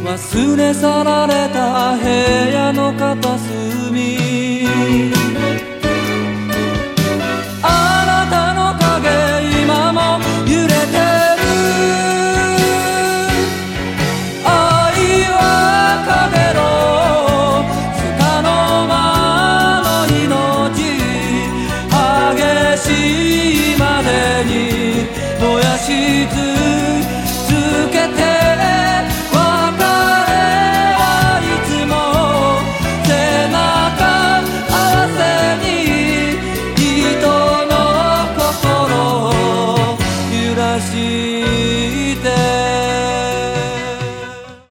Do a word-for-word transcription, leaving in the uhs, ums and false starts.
忘れ去られた部屋の片隅、あなたの影今も揺れてる。愛はかげろう束の間の命、激しいまでに燃やし続け